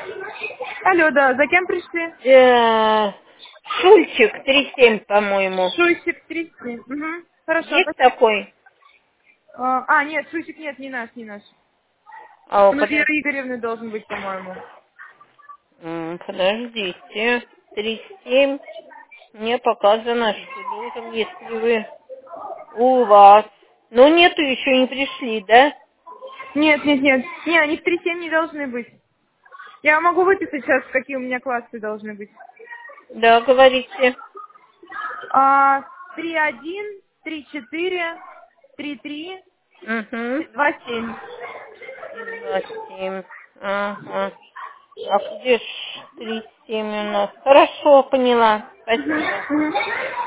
Алло, да, за кем пришли? Шульчик 3,7, по-моему. Шуйсик 30. Угу. Хорошо, Есть спасибо. такой? Нет, Шуйсик нет, не наш, не наш. А, Он у Веры Игоревны должен быть, по-моему. подождите. 3,7. Мне показано, что должен, если вы у вас. Но нету, еще не пришли, да? Нет, нет, нет. Не, они в 3,7 не должны быть. Я могу выписать сейчас, какие у меня классы должны быть. Да, говорите. 3,1, 3,4, 3,3, Угу. 2,7. И 2,7. Ага. А где ж 3,7 у нас? Хорошо, поняла. Спасибо.